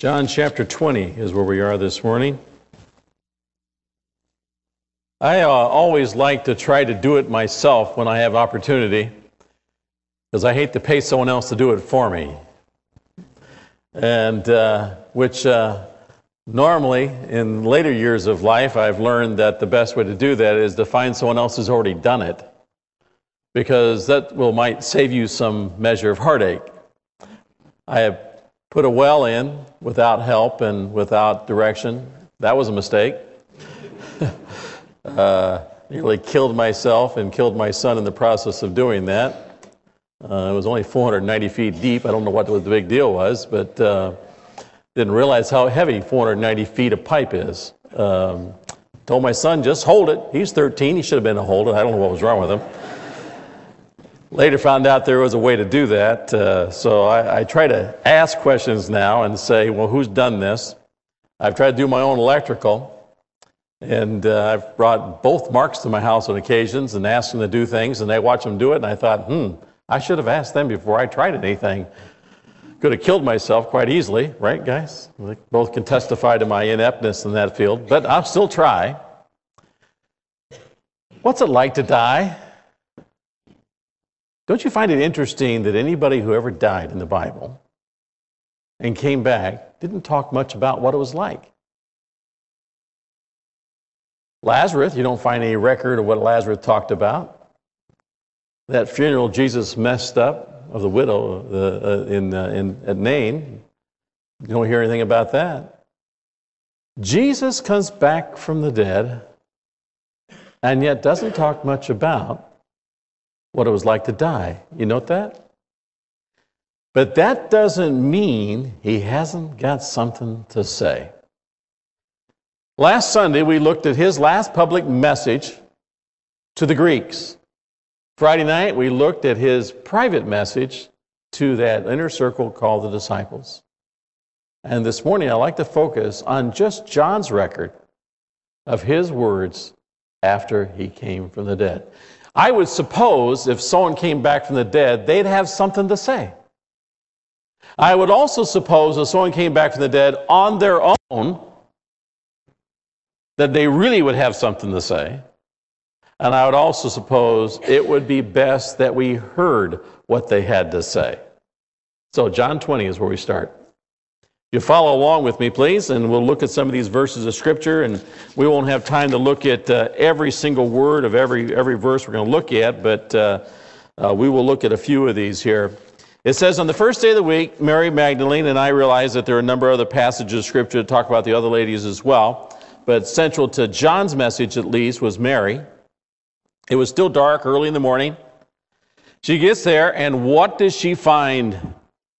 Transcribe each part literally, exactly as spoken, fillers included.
John chapter twenty is where we are this morning. I uh, always like to try to do it myself when I have opportunity, because I hate to pay someone else to do it for me. And uh, which uh, normally, in later years of life, I've learned that the best way to do that is to find someone else who's already done it, because that will might save you some measure of heartache. I have put a well in without help and without direction. That was a mistake. uh, nearly killed myself and killed my son in the process of doing that. Uh, it was only four hundred ninety feet deep. I don't know what the big deal was, but uh, didn't realize how heavy four hundred ninety feet of pipe is. Um, told my son, just hold it. He's thirteen. He should have been able to hold it. I don't know what was wrong with him. Later found out there was a way to do that, uh, so I, I try to ask questions now and say, well, who's done this? I've tried to do my own electrical, and uh, I've brought both Marks to my house on occasions and asked them to do things, and they watch them do it, and I thought, hmm, I should have asked them before I tried anything. Could have killed myself quite easily, right, guys? We both can testify to my ineptness in that field, but I'll still try. What's it like to die? Don't you find it interesting that anybody who ever died in the Bible and came back didn't talk much about what it was like? Lazarus, you don't find any record of what Lazarus talked about. That funeral Jesus messed up of the widow uh, in, uh, in at Nain, you don't hear anything about that. Jesus comes back from the dead and yet doesn't talk much about what it was like to die. You note that? But that doesn't mean he hasn't got something to say. Last Sunday, we looked at his last public message to the Greeks. Friday night, we looked at his private message to that inner circle called the disciples. And this morning, I'd like to focus on just John's record of his words after he came from the dead. I would suppose if someone came back from the dead, they'd have something to say. I would also suppose if someone came back from the dead on their own, that they really would have something to say. And I would also suppose it would be best that we heard what they had to say. So John twenty is where we start. You follow along with me, please, and we'll look at some of these verses of Scripture, and we won't have time to look at uh, every single word of every every verse we're going to look at, but uh, uh, we will look at a few of these here. It says, on the first day of the week, Mary Magdalene, and I realize that there are a number of other passages of Scripture to talk about the other ladies as well, but central to John's message, at least, was Mary. It was still dark, early in the morning. She gets there, and what does she find?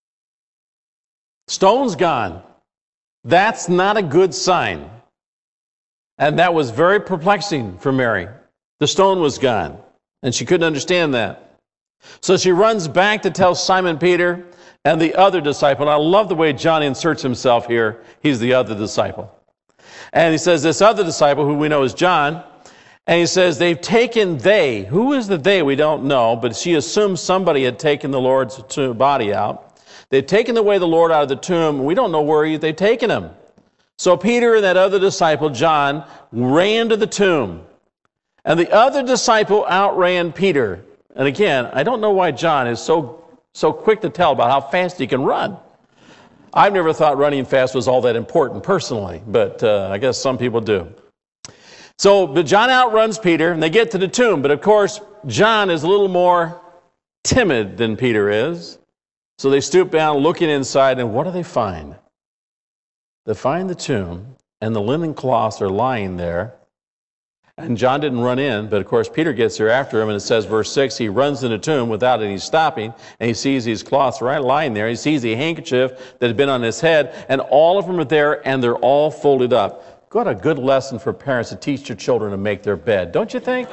Stone's gone. That's not a good sign. And that was very perplexing for Mary. The stone was gone, and she couldn't understand that. So she runs back to tell Simon Peter and the other disciple. And I love the way John inserts himself here. He's the other disciple. And he says, this other disciple, who we know is John, and he says, they've taken they. Who is the they? We don't know, but she assumes somebody had taken the Lord's body out. They've taken away the Lord out of the tomb. We don't know where they've taken him. So Peter and that other disciple, John, ran to the tomb. And the other disciple outran Peter. And again, I don't know why John is so, so quick to tell about how fast he can run. I've never thought running fast was all that important personally, but uh, I guess some people do. So but John outruns Peter, and they get to the tomb. But of course, John is a little more timid than Peter is. So they stoop down, looking inside, and what do they find? They find the tomb, and the linen cloths are lying there. And John didn't run in, but of course Peter gets there after him, and it says, verse six, he runs in the tomb without any stopping, and he sees these cloths right lying there. He sees the handkerchief that had been on his head, and all of them are there, and they're all folded up. What a good lesson for parents to teach your children to make their bed, don't you think?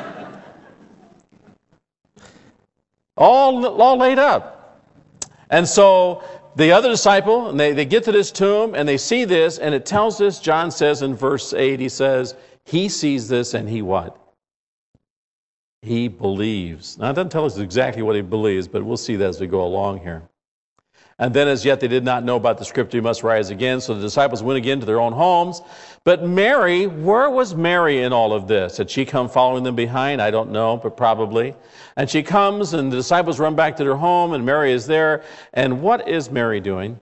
all, all laid up. And so the other disciple, and they, they get to this tomb, and they see this, and it tells us, John says in verse eight, he says, he sees this, and he what? He believes. Now, it doesn't tell us exactly what he believes, but we'll see that as we go along here. And then as yet they did not know about the scripture, he must rise again. So the disciples went again to their own homes. But Mary, where was Mary in all of this? Had she come following them behind? I don't know, but probably. And she comes, and the disciples run back to their home, and Mary is there. And what is Mary doing?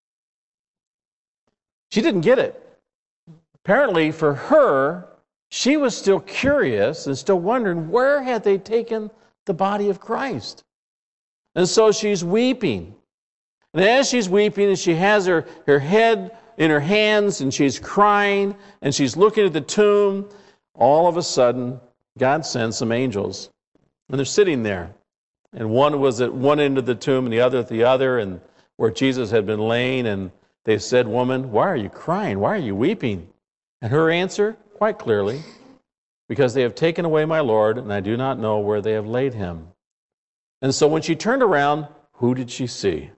She didn't get it. Apparently, for her, she was still curious and still wondering, where had they taken the body of Christ? And so she's weeping. And as she's weeping, and she has her, her head in her hands, and she's crying, and she's looking at the tomb, all of a sudden, God sends some angels. And they're sitting there. And one was at one end of the tomb, and the other at the other, and where Jesus had been laying. And they said, "Woman, why are you crying? Why are you weeping?" And her answer, quite clearly, "Because they have taken away my Lord, and I do not know where they have laid him." And so when she turned around, who did she see?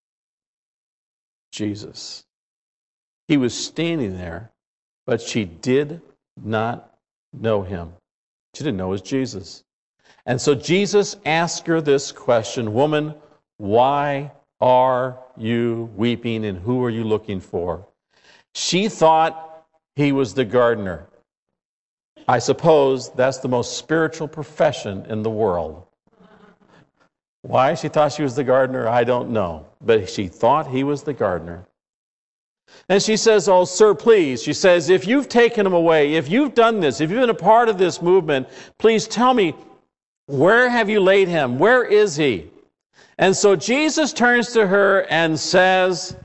Jesus. He was standing there, but she did not know him. She didn't know it was Jesus. And so Jesus asked her this question, "Woman, why are you weeping, and who are you looking for?" She thought he was the gardener. I suppose that's the most spiritual profession in the world. Why she thought she was the gardener, I don't know. But she thought he was the gardener. And she says, "Oh, sir, please." She says, "If you've taken him away, if you've done this, if you've been a part of this movement, please tell me, where have you laid him? Where is he?" And so Jesus turns to her and says,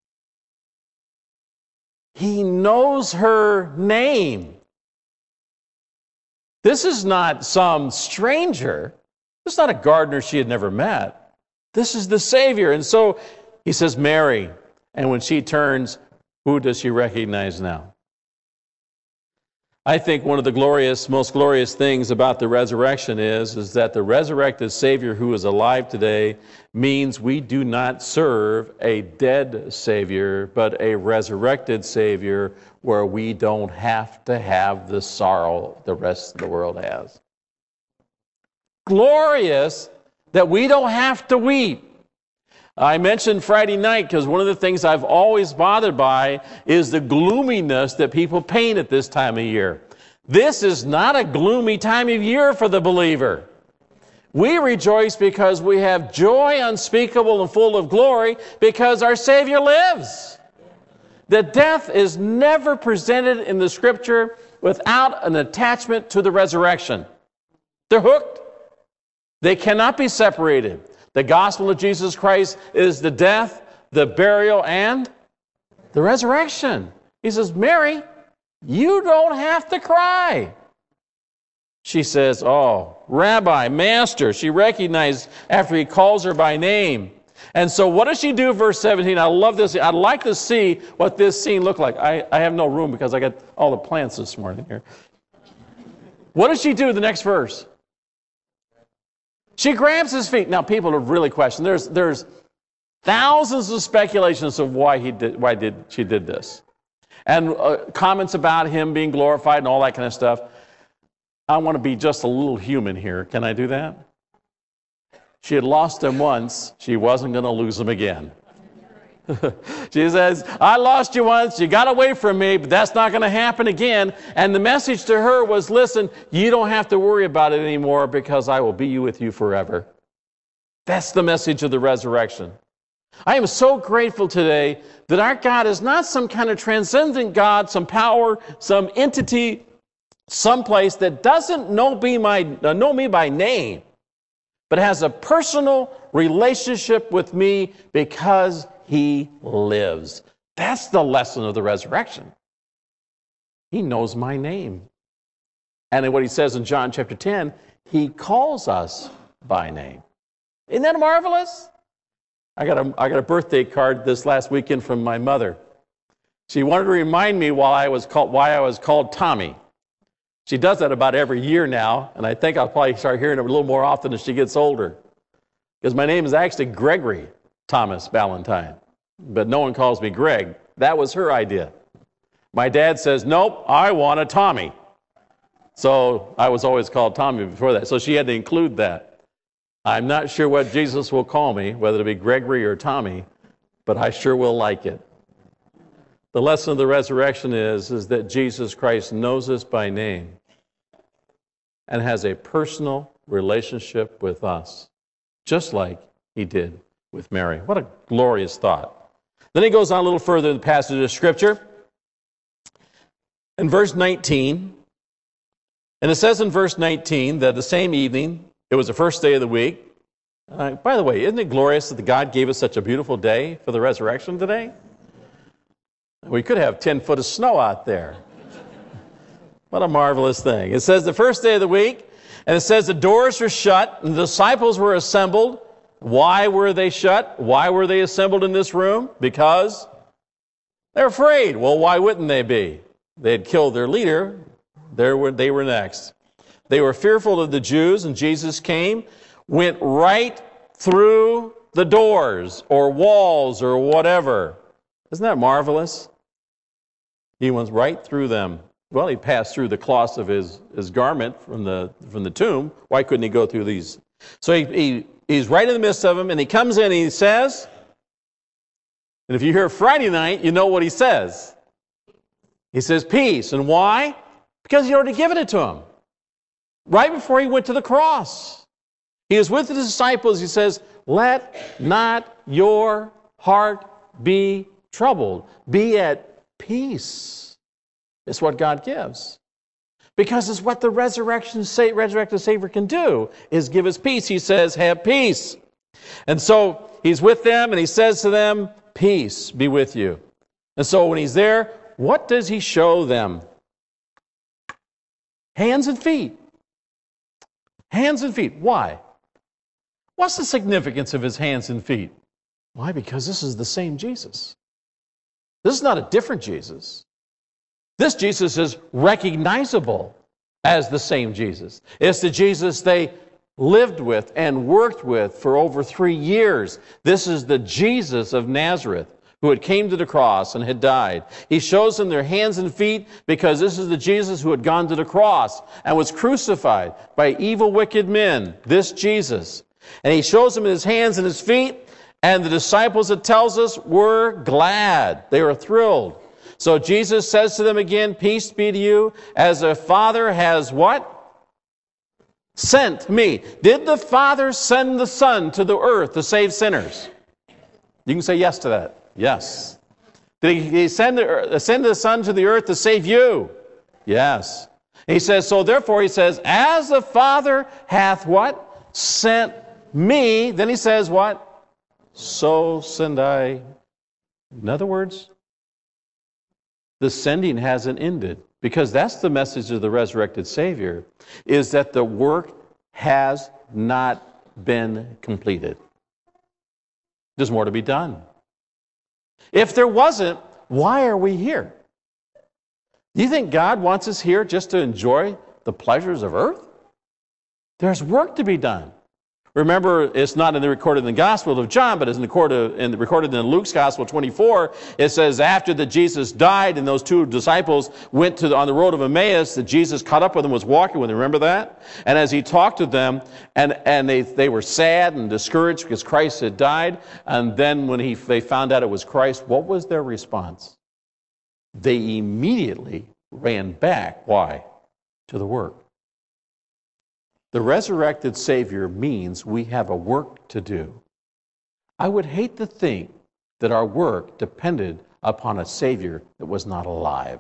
he knows her name. This is not some stranger. This is not a gardener she had never met. This is the Savior. And so he says, "Mary." And when she turns, who does she recognize now? I think one of the glorious, most glorious things about the resurrection is, is that the resurrected Savior who is alive today means we do not serve a dead Savior, but a resurrected Savior where we don't have to have the sorrow the rest of the world has. Glorious that we don't have to weep. I mentioned Friday night because one of the things I've always bothered by is the gloominess that people paint at this time of year. This is not a gloomy time of year for the believer. We rejoice because we have joy unspeakable and full of glory because our Savior lives. The death is never presented in the Scripture without an attachment to the resurrection. They're hooked. They cannot be separated. The gospel of Jesus Christ is the death, the burial, and the resurrection. He says, "Mary, you don't have to cry." She says, "Oh, Rabbi, Master." She recognized after he calls her by name. And so what does she do, verse seventeen? I love this. I'd like to see what this scene looked like. I, I have no room because I got all the plants this morning here. What does she do in the next verse? She grabs his feet. Now, people have really questioned. There's, there's thousands of speculations of why he did, why did she did this, and uh, comments about him being glorified and all that kind of stuff. I want to be just a little human here. Can I do that? She had lost him once. She wasn't going to lose him again. She says, "I lost you once. You got away from me, but that's not going to happen again." And the message to her was, listen, you don't have to worry about it anymore because I will be with you forever. That's the message of the resurrection. I am so grateful today that our God is not some kind of transcendent God, some power, some entity, someplace that doesn't know me, my, know me by name, but has a personal relationship with me because he lives. That's the lesson of the resurrection. He knows my name. And what he says in John chapter ten, he calls us by name. Isn't that marvelous? I got a, I got a birthday card this last weekend from my mother. She wanted to remind me why I was called, why I was called Tommy. She does that about every year now, and I think I'll probably start hearing it a little more often as she gets older. Because my name is actually Gregory Thomas Ballantyne, but no one calls me Greg. That was her idea. My dad says, "Nope, I want a Tommy." So I was always called Tommy before that. So she had to include that. I'm not sure what Jesus will call me, whether it be Gregory or Tommy, but I sure will like it. The lesson of the resurrection is, is that Jesus Christ knows us by name and has a personal relationship with us, just like he did with Mary. What a glorious thought. Then he goes on a little further in the passage of Scripture. In verse nineteen, and it says in verse nineteen that the same evening, it was the first day of the week. Uh, by the way, isn't it glorious that God gave us such a beautiful day for the resurrection today? We could have ten foot of snow out there. What a marvelous thing. It says the first day of the week, and it says the doors were shut, and the disciples were assembled. Why were they shut? Why were they assembled in this room? Because they're afraid. Well, why wouldn't they be? They had killed their leader. There were, they were next. They were fearful of the Jews, and Jesus came, went right through the doors or walls or whatever. Isn't that marvelous? He went right through them. Well, he passed through the cloths of his, his garment from the, from the tomb. Why couldn't he go through these? So he, he he's right in the midst of them, and he comes in and he says, and if you hear Friday night, you know what he says. He says, peace. And why? Because he'd already given it to him. Right before he went to the cross. He was with the disciples. He says, let not your heart be troubled. Be at peace. It's what God gives. Because it's what the resurrection, resurrected Savior can do, is give us peace. He says, have peace. And so he's with them, and he says to them, peace be with you. And so when he's there, what does he show them? Hands and feet. Hands and feet. Why? What's the significance of his hands and feet? Why? Because this is the same Jesus. This is not a different Jesus. This Jesus is recognizable as the same Jesus. It's the Jesus they lived with and worked with for over three years. This is the Jesus of Nazareth who had came to the cross and had died. He shows them their hands and feet because this is the Jesus who had gone to the cross and was crucified by evil, wicked men. This Jesus. And he shows them his hands and his feet, and the disciples, it tells us, were glad. They were thrilled. So Jesus says to them again, peace be to you, as the Father has what? Sent me. Did the Father send the Son to the earth to save sinners? You can say yes to that. Yes. Did he send the, send the Son to the earth to save you? Yes. He says, so therefore he says, as the Father hath what? Sent me. Then he says what? So send I. In other words, the sending hasn't ended, because that's the message of the resurrected Savior, is that the work has not been completed. There's more to be done. If there wasn't, why are we here? Do you think God wants us here just to enjoy the pleasures of earth? There's work to be done. Remember, it's not in the recorded in the Gospel of John, but it's in the recorded in, the, recorded in Luke's Gospel twenty-four. It says after that Jesus died and those two disciples went to the, on the road of Emmaus, that Jesus caught up with them, was walking with them. Remember that? And as he talked to them, and, and they, they were sad and discouraged because Christ had died. And then when he, they found out it was Christ, what was their response? They immediately ran back. Why? To the work. The resurrected Savior means we have a work to do. I would hate to think that our work depended upon a Savior that was not alive.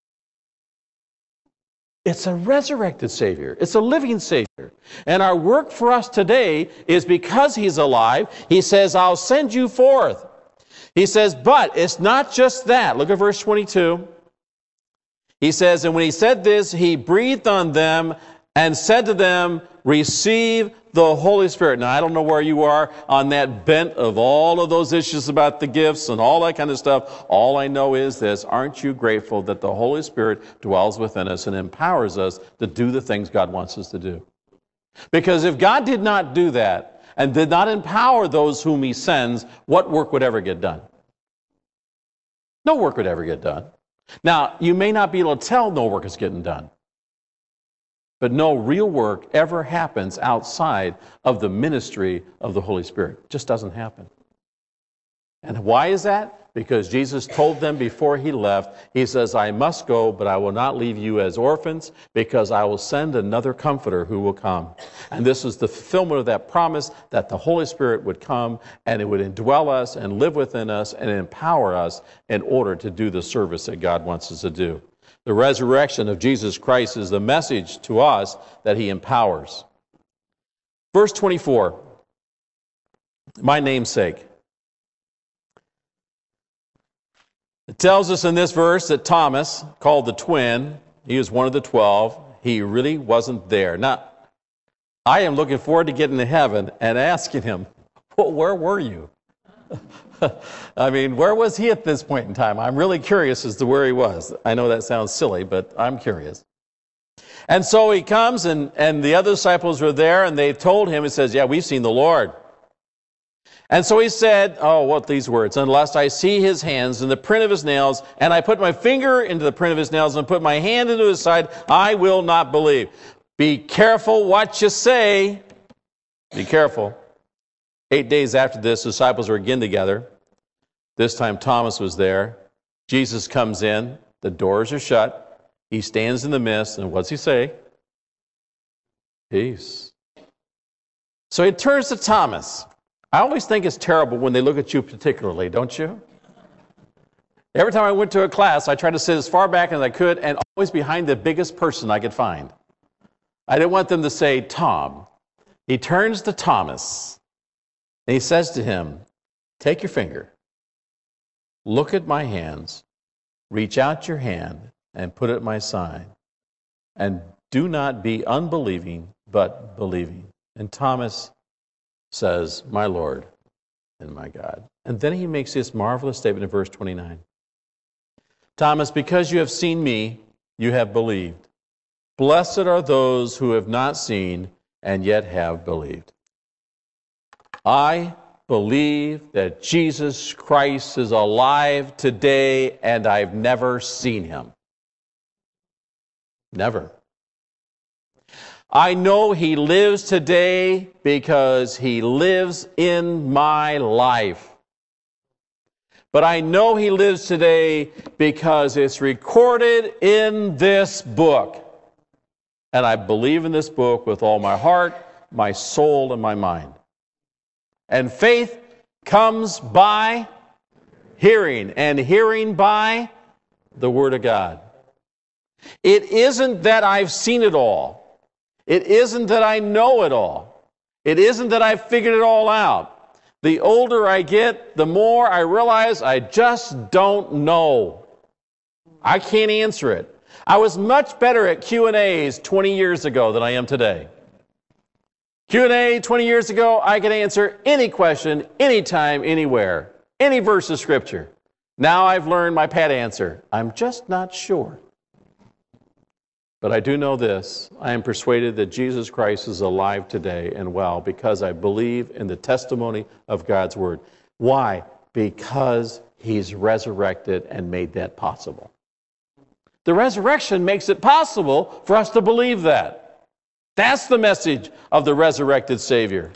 It's a resurrected Savior. It's a living Savior. And our work for us today is because He's alive. He says, I'll send you forth. He says, but it's not just that. Look at verse twenty-two. He says, and when He said this, He breathed on them and said to them, receive the Holy Spirit. Now, I don't know where you are on that bent of all of those issues about the gifts and all that kind of stuff. All I know is this: aren't you grateful that the Holy Spirit dwells within us and empowers us to do the things God wants us to do? Because if God did not do that and did not empower those whom He sends, what work would ever get done? No work would ever get done. Now, you may not be able to tell no work is getting done. But no real work ever happens outside of the ministry of the Holy Spirit. It just doesn't happen. And why is that? Because Jesus told them before he left, he says, I must go, but I will not leave you as orphans, because I will send another comforter who will come. And this is the fulfillment of that promise that the Holy Spirit would come and it would indwell us and live within us and empower us in order to do the service that God wants us to do. The resurrection of Jesus Christ is the message to us that he empowers. Verse twenty-four, my namesake. It tells us in this verse that Thomas, called the twin, he was one of the twelve, he really wasn't there. Now, I am looking forward to getting to heaven and asking him, well, where were you? I mean, where was he at this point in time? I'm really curious as to where he was. I know that sounds silly, but I'm curious. And so he comes, and, and the other disciples were there, and they told him, he says, yeah, we've seen the Lord. And so he said, oh, what these words, unless I see his hands and the print of his nails, and I put my finger into the print of his nails and put my hand into his side, I will not believe. Be careful what you say. Be careful. Eight days after this, the disciples were again together. This time Thomas was there. Jesus comes in. The doors are shut. He stands in the midst, and what's he say? Peace. So he turns to Thomas. I always think it's terrible when they look at you particularly, don't you? Every time I went to a class, I tried to sit as far back as I could and always behind the biggest person I could find. I didn't want them to say, Tom. He turns to Thomas, and he says to him, take your finger, look at my hands, reach out your hand, and put it at my side, and do not be unbelieving, but believing. And Thomas says, my Lord and my God. And then he makes this marvelous statement in verse twenty-nine. Thomas, because you have seen me, you have believed. Blessed are those who have not seen and yet have believed. I believe that Jesus Christ is alive today, and I've never seen him. Never. I know he lives today because he lives in my life. But I know he lives today because it's recorded in this book. And I believe in this book with all my heart, my soul, and my mind. And faith comes by hearing, and hearing by the Word of God. It isn't that I've seen it all. It isn't that I know it all. It isn't that I've figured it all out. The older I get, the more I realize I just don't know. I can't answer it. I was much better at Q and A's twenty years ago than I am today. Q and A twenty years ago, I could answer any question, anytime, anywhere, any verse of Scripture. Now I've learned my pat answer. I'm just not sure. But I do know this. I am persuaded that Jesus Christ is alive today and well because I believe in the testimony of God's Word. Why? Because he's resurrected and made that possible. The resurrection makes it possible for us to believe that. That's the message of the resurrected Savior.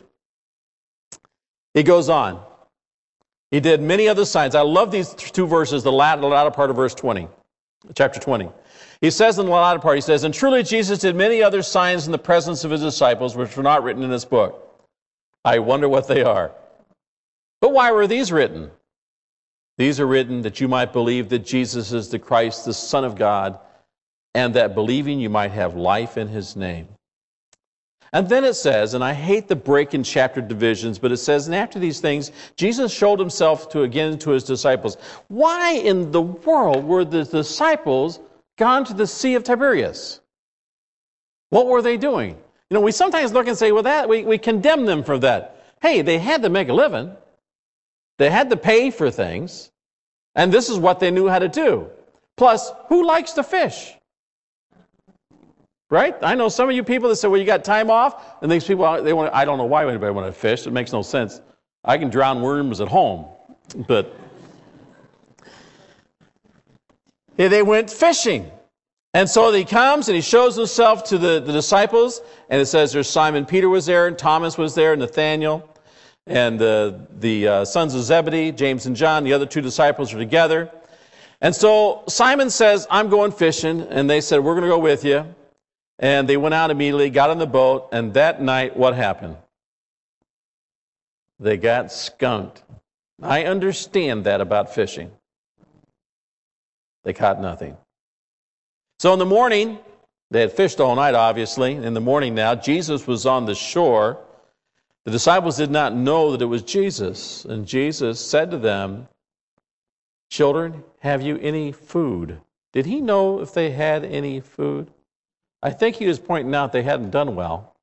He goes on. He did many other signs. I love these two verses, the latter, the latter part of verse twenty, chapter twenty. He says in the latter part, he says, and truly Jesus did many other signs in the presence of his disciples, which were not written in this book. I wonder what they are. But why were these written? These are written that you might believe that Jesus is the Christ, the Son of God, and that believing you might have life in his name. And then it says, and I hate the break in chapter divisions, but it says, and after these things, Jesus showed himself to again to his disciples. Why in the world were the disciples gone to the Sea of Tiberias? What were they doing? You know, we sometimes look and say, well, that we, we condemn them for that. Hey, they had to make a living. They had to pay for things. And this is what they knew how to do. Plus, who likes to fish? Right? I know some of you people that say, well, you got time off? And these people, they want. I don't know why anybody want to fish. It makes no sense. I can drown worms at home. But yeah, they went fishing. And so he comes and he shows himself to the, the disciples. And it says there's Simon Peter was there, and Thomas was there, and Nathaniel. and uh, the uh, sons of Zebedee, James and John, the other two disciples are together. And so Simon says, I'm going fishing, and they said, we're going to go with you. And they went out immediately, got on the boat, and that night, what happened? They got skunked. I understand that about fishing. They caught nothing. So in the morning, they had fished all night, obviously. In the morning now, Jesus was on the shore. The disciples did not know that it was Jesus. And Jesus said to them, children, have you any food? Did he know if they had any food? I think he was pointing out they hadn't done well.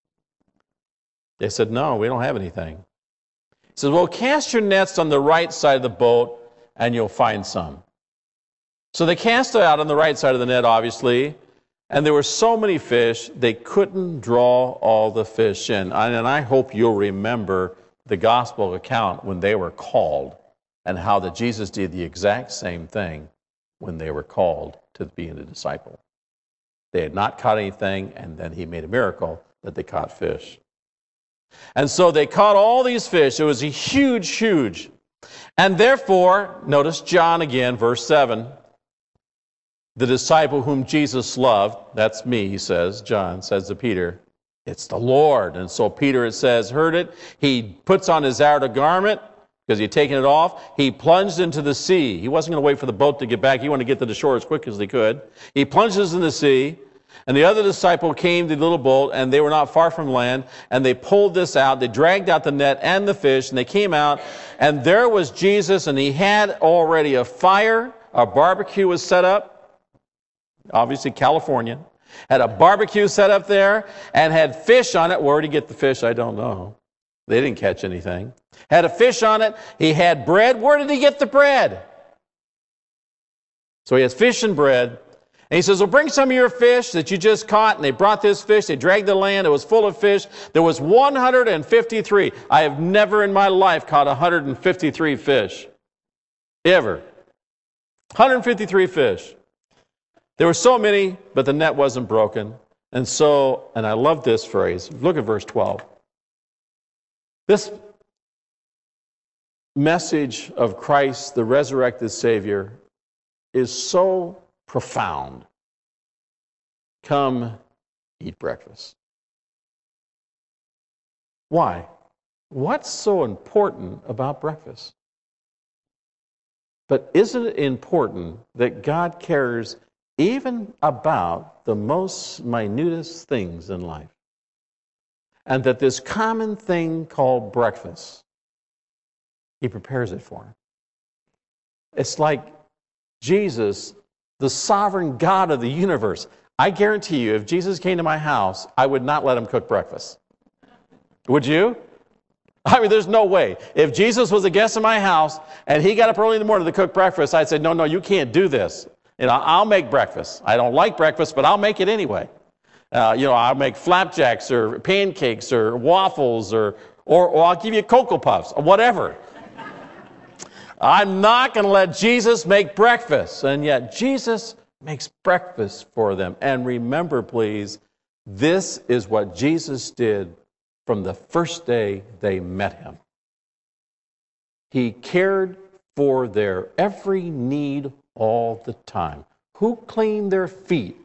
They said, no, we don't have anything. He says, well, cast your nets on the right side of the boat and you'll find some. So they cast it out on the right side of the net, obviously, and there were so many fish, they couldn't draw all the fish in. And I hope you'll remember the gospel account when they were called and how that Jesus did the exact same thing when they were called to be a disciple. They had not caught anything, and then he made a miracle that they caught fish. And so they caught all these fish. It was a huge, huge. And therefore, notice John again, verse seven. The disciple whom Jesus loved, that's me, he says, John says to Peter, it's the Lord. And so Peter, it says, heard it. He puts on his outer garment, because he had taken it off. He plunged into the sea. He wasn't going to wait for the boat to get back. He wanted to get to the shore as quick as he could. He plunges in the sea. And the other disciple came to the little boat, and they were not far from land, and they pulled this out. They dragged out the net and the fish, and they came out, and there was Jesus, and he had already a fire. A barbecue was set up. Obviously California. Had a barbecue set up there, and had fish on it. Where did he get the fish? I don't know. They didn't catch anything. Had a fish on it. He had bread. Where did he get the bread? So he has fish and bread. And he says, well, bring some of your fish that you just caught. And they brought this fish. They dragged the land. It was full of fish. There was one hundred fifty-three. I have never in my life caught one hundred fifty-three fish. Ever. one hundred fifty-three fish. There were so many, but the net wasn't broken. And so, and I love this phrase. Look at verse twelve. This message of Christ, the resurrected Savior, is so profound. Come, eat breakfast. Why? What's so important about breakfast? But isn't it important that God cares even about the most minutest things in life? And that this common thing called breakfast, he prepares it for him. It's like Jesus, the sovereign God of the universe. I guarantee you, if Jesus came to my house, I would not let him cook breakfast. Would you? I mean, there's no way. If Jesus was a guest in my house and he got up early in the morning to cook breakfast, I'd say, no, no, you can't do this. You know, I'll make breakfast. I don't like breakfast, but I'll make it anyway. Uh, you know, I'll make flapjacks or pancakes or waffles or, or, or I'll give you Cocoa Puffs or whatever. I'm not going to let Jesus make breakfast. And yet Jesus makes breakfast for them. And remember, please, this is what Jesus did from the first day they met him. He cared for their every need all the time. Who cleaned their feet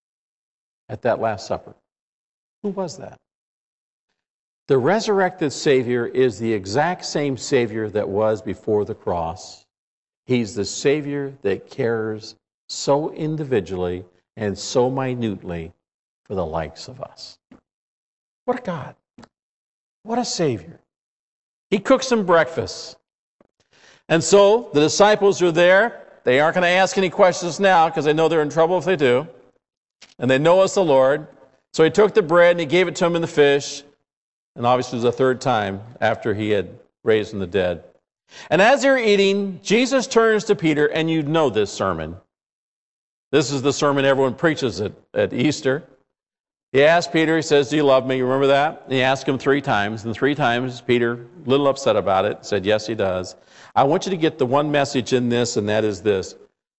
at that Last Supper? Who was that? The resurrected Savior is the exact same Savior that was before the cross. He's the Savior that cares so individually and so minutely for the likes of us. What a God. What a Savior. He cooks some breakfast. And so the disciples are there. They aren't going to ask any questions now because they know they're in trouble if they do. And they know it's the Lord. So he took the bread and he gave it to them in the fish. And obviously it was the third time after he had raised from the dead. And as they're eating, Jesus turns to Peter, and you know this sermon. This is the sermon everyone preaches at, at Easter. He asked Peter, he says, do you love me? You remember that? And he asked him three times. And three times, Peter, a little upset about it, said, yes, he does. I want you to get the one message in this, and that is this.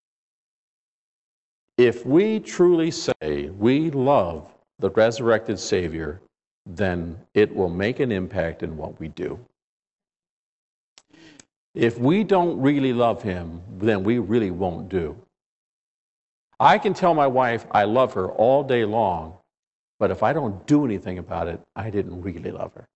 If we truly say we love the resurrected Savior, then it will make an impact in what we do. If we don't really love him, then we really won't do. I can tell my wife I love her all day long, but if I don't do anything about it, I didn't really love her.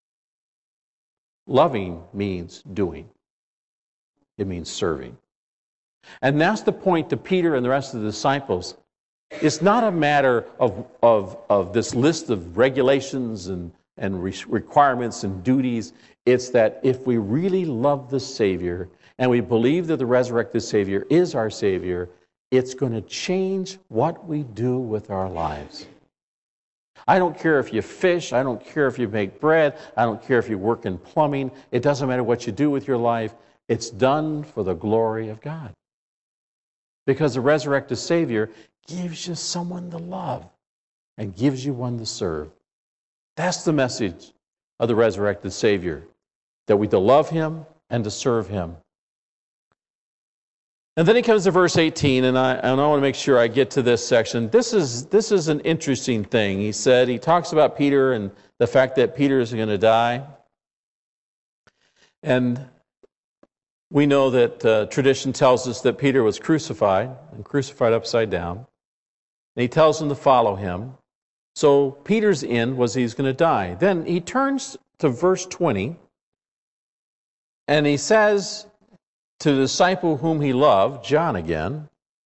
Loving means doing. It means serving. And that's the point to Peter and the rest of the disciples. It's not a matter of, of, of this list of regulations and, and re- requirements and duties. It's that if we really love the Savior and we believe that the resurrected Savior is our Savior, it's going to change what we do with our lives. I don't care if you fish. I don't care if you make bread. I don't care if you work in plumbing. It doesn't matter what you do with your life. It's done for the glory of God. Because the resurrected Savior gives you someone to love and gives you one to serve. That's the message of the resurrected Savior, that we to love him and to serve him. And then he comes to verse eighteen, and I, and I want to make sure I get to this section. This is, this is an interesting thing. He said, he talks about Peter and the fact that Peter is going to die. And we know that uh, tradition tells us that Peter was crucified, and crucified upside down. And he tells them to follow him. So Peter's end was he's going to die. Then he turns to verse twenty, and he says to the disciple whom he loved, John again,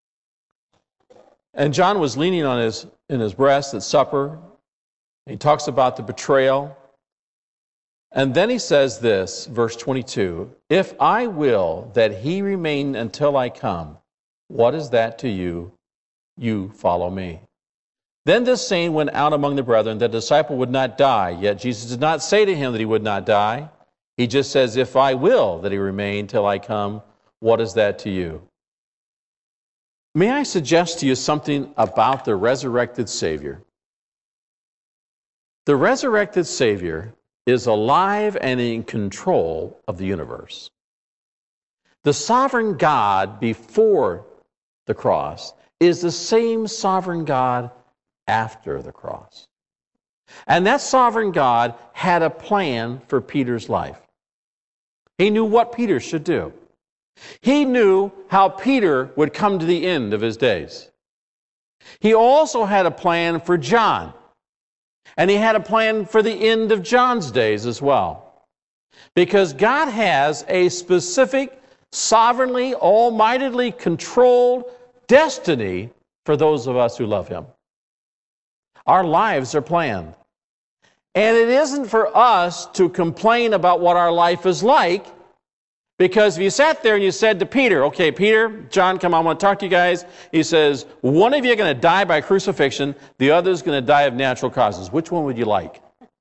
and John was leaning on his in his breast at supper. He talks about the betrayal. And then he says this, verse twenty-two, if I will that he remain until I come, what is that to you? You follow me. Then this saying went out among the brethren, that the disciple would not die. Yet Jesus did not say to him that he would not die. He just says, if I will that he remain till I come, what is that to you? May I suggest to you something about the resurrected Savior? The resurrected Savior is alive and in control of the universe. The sovereign God before the cross is the same sovereign God after the cross. And that sovereign God had a plan for Peter's life. He knew what Peter should do. He knew how Peter would come to the end of his days. He also had a plan for John. And he had a plan for the end of John's days as well. Because God has a specific, sovereignly, almightily controlled destiny for those of us who love him. Our lives are planned. And it isn't for us to complain about what our life is like, because if you sat there and you said to Peter, okay, Peter, John, come on, I want to talk to you guys. He says, one of you are going to die by crucifixion, the other is going to die of natural causes. Which one would you like?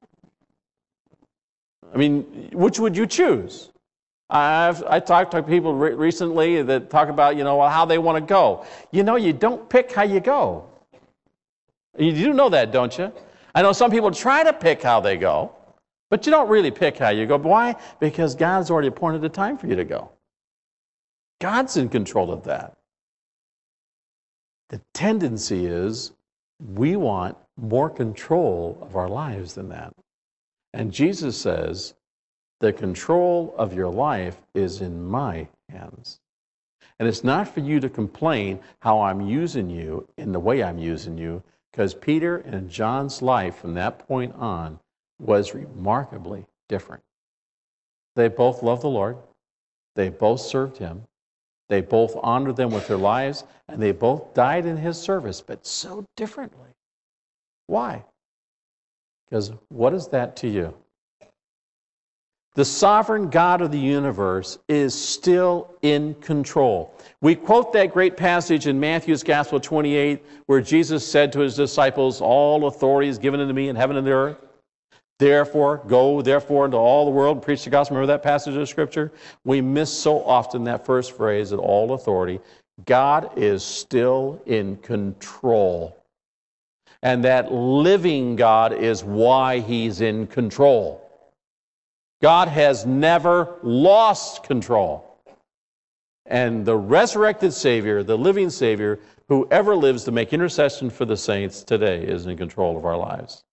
I mean, which would you choose? I've I talked to people re- recently that talk about, you know, how they want to go. You know, you don't pick how you go. You do know that, don't you? I know some people try to pick how they go, but you don't really pick how you go. Why? Because God's already appointed a time for you to go. God's in control of that. The tendency is we want more control of our lives than that. And Jesus says, the control of your life is in my hands. And it's not for you to complain how I'm using you in the way I'm using you, because Peter and John's life from that point on was remarkably different. They both loved the Lord. They both served him. They both honored them with their lives, and they both died in his service, but so differently. Why? Because what is that to you? The sovereign God of the universe is still in control. We quote that great passage in Matthew's Gospel twenty-eight, where Jesus said to his disciples, all authority is given unto me in heaven and the earth. Therefore, go therefore into all the world and preach the gospel. Remember that passage of Scripture? We miss so often that first phrase, that all authority. God is still in control. And that living God is why he's in control. God has never lost control. And the resurrected Savior, the living Savior, who ever lives to make intercession for the saints today, is in control of our lives.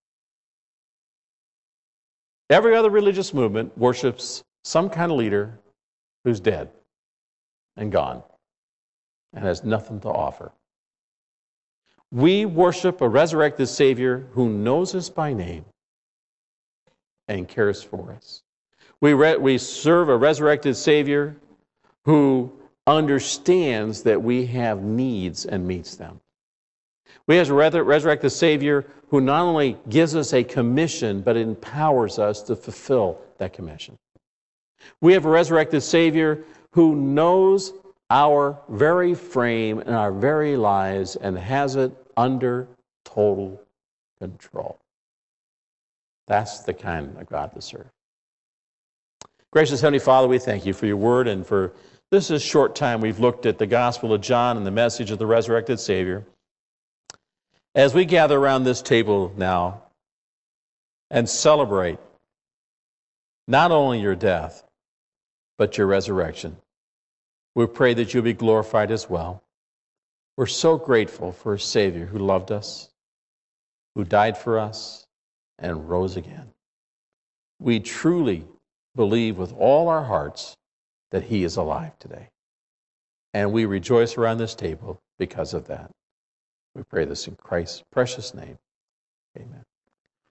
Every other religious movement worships some kind of leader, who's dead and gone and has nothing to offer. We worship a resurrected Savior who knows us by name and cares for us. We, re- we serve a resurrected Savior who understands that we have needs and meets them. We have a resurrected Savior who not only gives us a commission, but empowers us to fulfill that commission. We have a resurrected Savior who knows our very frame and our very lives and has it under total control. That's the kind of God to serve. Gracious Heavenly Father, we thank you for your word and for this is short time we've looked at the Gospel of John and the message of the resurrected Savior. As we gather around this table now and celebrate not only your death, but your resurrection, we pray that you'll be glorified as well. We're so grateful for a Savior who loved us, who died for us, and rose again. We truly believe with all our hearts that he is alive today. And we rejoice around this table because of that. We pray this in Christ's precious name. Amen.